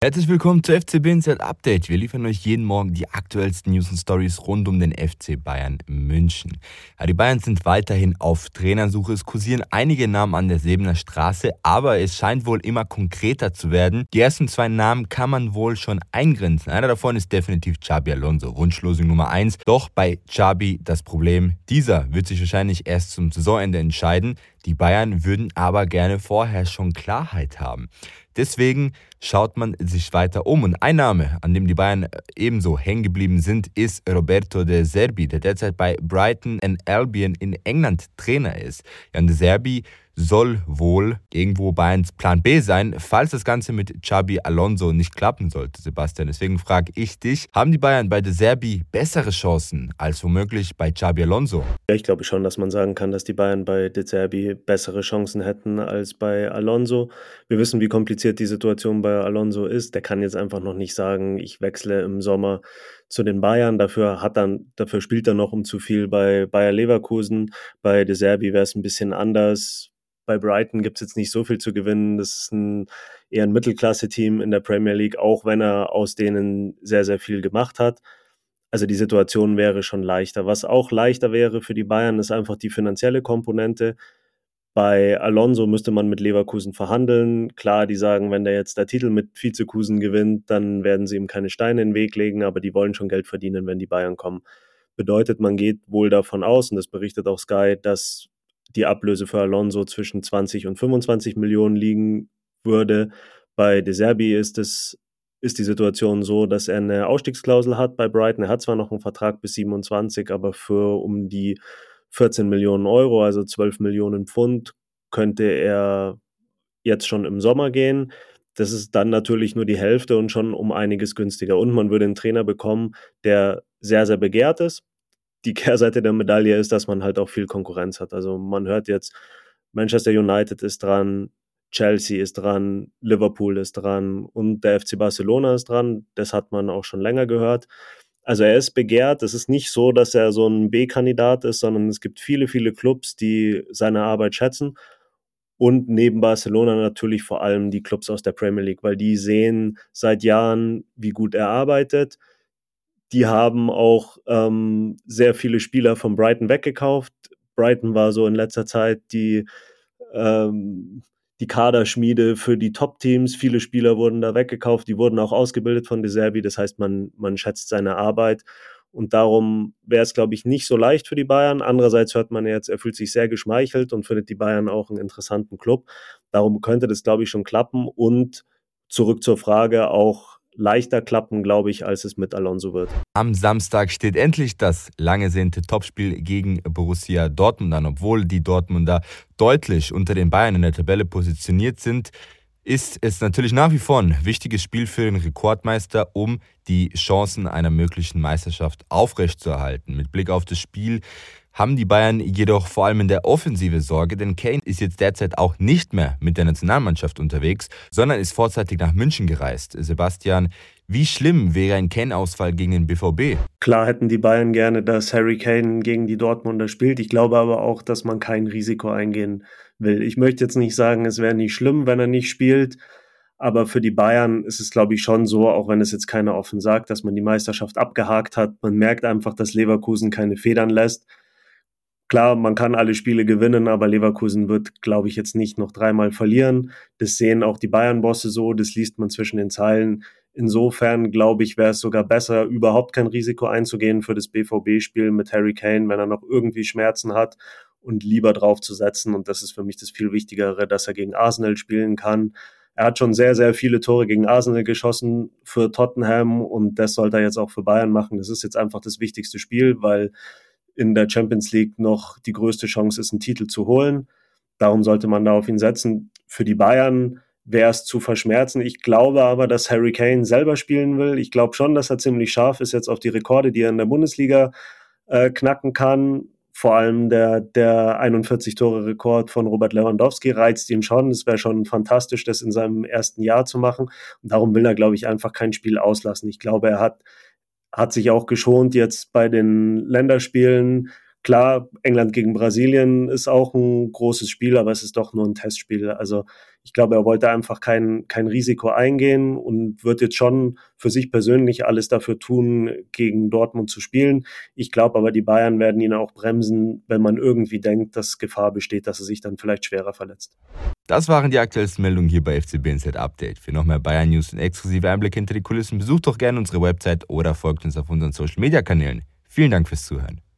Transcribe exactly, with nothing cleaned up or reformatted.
Herzlich willkommen zu F C B Inside Update. Wir liefern euch jeden Morgen die aktuellsten News und Stories rund um den F C Bayern München. Ja, die Bayern sind weiterhin auf Trainersuche. Es kursieren einige Namen an der Sebener Straße, aber es scheint wohl immer konkreter zu werden. Die ersten zwei Namen kann man wohl schon eingrenzen. Einer davon ist definitiv Xabi Alonso, Wunschlosung Nummer eins. Doch bei Xabi das Problem, dieser wird sich wahrscheinlich erst zum Saisonende entscheiden. Die Bayern würden aber gerne vorher schon Klarheit haben. Deswegen schaut man sich weiter um. Und ein Name, an dem die Bayern ebenso hängen geblieben sind, ist Roberto De Zerbi, der derzeit bei Brighton and Albion in England Trainer ist. Ja, und De Zerbi soll wohl irgendwo Bayerns Plan B sein, falls das Ganze mit Xabi Alonso nicht klappen sollte, Sebastian. Deswegen frage ich dich, haben die Bayern bei De Zerbi bessere Chancen als womöglich bei Xabi Alonso? Ja, ich glaube schon, dass man sagen kann, dass die Bayern bei De Zerbi bessere Chancen hätten als bei Alonso. Wir wissen, wie kompliziert die Situation bei Alonso ist. Der kann jetzt einfach noch nicht sagen, ich wechsle im Sommer zu den Bayern. Dafür hat dann, dafür spielt er noch um zu viel bei Bayer Leverkusen. Bei De Zerbi wäre es ein bisschen anders. Bei Brighton gibt es jetzt nicht so viel zu gewinnen. Das ist ein, eher ein Mittelklasse-Team in der Premier League, auch wenn er aus denen sehr, sehr viel gemacht hat. Also die Situation wäre schon leichter. Was auch leichter wäre für die Bayern, ist einfach die finanzielle Komponente. Bei Alonso müsste man mit Leverkusen verhandeln. Klar, die sagen, wenn der jetzt der Titel mit Vizekusen gewinnt, dann werden sie ihm keine Steine in den Weg legen, aber die wollen schon Geld verdienen, wenn die Bayern kommen. Bedeutet, man geht wohl davon aus, und das berichtet auch Sky, dass die Ablöse für Alonso zwischen zwanzig und fünfundzwanzig Millionen liegen würde. Bei De Zerbi ist es ist die Situation so, dass er eine Ausstiegsklausel hat bei Brighton. Er hat zwar noch einen Vertrag bis siebenundzwanzig, aber für um die vierzehn Millionen Euro, also zwölf Millionen Pfund, könnte er jetzt schon im Sommer gehen. Das ist dann natürlich nur die Hälfte und schon um einiges günstiger. Und man würde einen Trainer bekommen, der sehr, sehr begehrt ist. Die Kehrseite der Medaille ist, dass man halt auch viel Konkurrenz hat. Also man hört jetzt, Manchester United ist dran, Chelsea ist dran, Liverpool ist dran und der F C Barcelona ist dran. Das hat man auch schon länger gehört. Also er ist begehrt. Es ist nicht so, dass er so ein B-Kandidat ist, sondern es gibt viele, viele Clubs, die seine Arbeit schätzen. Und neben Barcelona natürlich vor allem die Clubs aus der Premier League, weil die sehen seit Jahren, wie gut er arbeitet. Die haben auch ähm, sehr viele Spieler von Brighton weggekauft. Brighton war so in letzter Zeit die, ähm, die Kaderschmiede für die Top-Teams. Viele Spieler wurden da weggekauft. Die wurden auch ausgebildet von De Zerbi. Das heißt, man, man schätzt seine Arbeit. Und darum wäre es, glaube ich, nicht so leicht für die Bayern. Andererseits hört man jetzt, er fühlt sich sehr geschmeichelt und findet die Bayern auch einen interessanten Club. Darum könnte das, glaube ich, schon klappen. Und zurück zur Frage, auch leichter klappen, glaube ich, als es mit Alonso wird. Am Samstag steht endlich das lang ersehnte Topspiel gegen Borussia Dortmund an. Obwohl die Dortmunder deutlich unter den Bayern in der Tabelle positioniert sind, ist es natürlich nach wie vor ein wichtiges Spiel für den Rekordmeister, um die Chancen einer möglichen Meisterschaft aufrechtzuerhalten. Mit Blick auf das Spiel haben die Bayern jedoch vor allem in der Offensive Sorge, denn Kane ist jetzt derzeit auch nicht mehr mit der Nationalmannschaft unterwegs, sondern ist vorzeitig nach München gereist. Sebastian, wie schlimm wäre ein Kane-Ausfall gegen den B V B? Klar hätten die Bayern gerne, dass Harry Kane gegen die Dortmunder spielt. Ich glaube aber auch, dass man kein Risiko eingehen will. Ich möchte jetzt nicht sagen, es wäre nicht schlimm, wenn er nicht spielt, aber für die Bayern ist es, glaube ich, schon so, auch wenn es jetzt keiner offen sagt, dass man die Meisterschaft abgehakt hat. Man merkt einfach, dass Leverkusen keine Federn lässt. Klar, man kann alle Spiele gewinnen, aber Leverkusen wird, glaube ich, jetzt nicht noch dreimal verlieren. Das sehen auch die Bayern-Bosse so, das liest man zwischen den Zeilen. Insofern, glaube ich, wäre es sogar besser, überhaupt kein Risiko einzugehen für das B V B-Spiel mit Harry Kane, wenn er noch irgendwie Schmerzen hat und lieber drauf zu setzen. Und das ist für mich das viel Wichtigere, dass er gegen Arsenal spielen kann. Er hat schon sehr, sehr viele Tore gegen Arsenal geschossen für Tottenham und das sollte er jetzt auch für Bayern machen. Das ist jetzt einfach das wichtigste Spiel, weil in der Champions League noch die größte Chance ist, einen Titel zu holen. Darum sollte man da auf ihn setzen. Für die Bayern wäre es zu verschmerzen. Ich glaube aber, dass Harry Kane selber spielen will. Ich glaube schon, dass er ziemlich scharf ist jetzt auf die Rekorde, die er in der Bundesliga äh, knacken kann. Vor allem der, der einundvierzig-Tore-Rekord von Robert Lewandowski reizt ihn schon. Es wäre schon fantastisch, das in seinem ersten Jahr zu machen. Und darum will er, glaube ich, einfach kein Spiel auslassen. Ich glaube, er hat hat sich auch geschont jetzt bei den Länderspielen, Klar, England gegen Brasilien ist auch ein großes Spiel, aber es ist doch nur ein Testspiel. Also, ich glaube, er wollte einfach kein kein Risiko eingehen und wird jetzt schon für sich persönlich alles dafür tun, gegen Dortmund zu spielen. Ich glaube aber, die Bayern werden ihn auch bremsen, wenn man irgendwie denkt, dass Gefahr besteht, dass er sich dann vielleicht schwerer verletzt. Das waren die aktuellsten Meldungen hier bei F C B N Z Update. Für noch mehr Bayern-News und exklusive Einblicke hinter die Kulissen besucht doch gerne unsere Website oder folgt uns auf unseren Social-Media-Kanälen. Vielen Dank fürs Zuhören.